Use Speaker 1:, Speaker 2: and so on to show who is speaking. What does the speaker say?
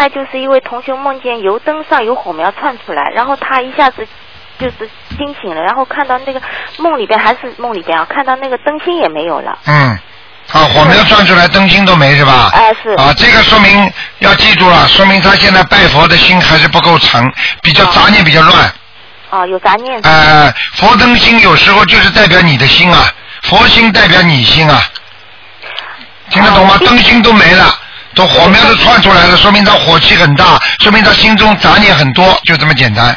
Speaker 1: 才就是一位同学梦见油灯上有火苗窜出来，然后他一下子就是惊醒了，然后看到那个梦里边啊，看到那个灯芯也没有了。
Speaker 2: 火苗窜出来，灯芯都没是吧？
Speaker 1: 是。
Speaker 2: 这个说明要记住了，说明他现在拜佛的心还是不够诚，比较杂念比较乱。
Speaker 1: 有杂念。
Speaker 2: 佛灯芯有时候就是代表你的心啊，佛心代表你心啊，听得懂吗？灯芯都没了，都火苗都窜出来了，说明他火气很大，说明他心中杂念很多，就这么简单。